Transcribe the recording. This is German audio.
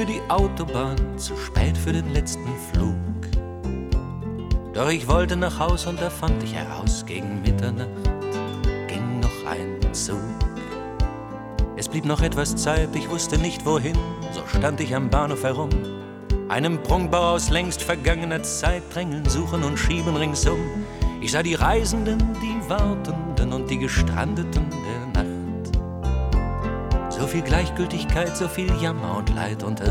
die Autobahn, zu spät für den letzten Flug. Doch ich wollte nach Haus und da fand ich heraus, gegen Mitternacht ging noch ein Zug. Es blieb noch etwas Zeit, ich wusste nicht wohin, so stand ich am Bahnhof herum, einem Prunkbau aus längst vergangener Zeit drängeln, suchen und schieben ringsum. Ich sah die Reisenden, die Wartenden und die Gestrandeten der Nacht. So viel Gleichgültigkeit, so viel Jammer und Leid unter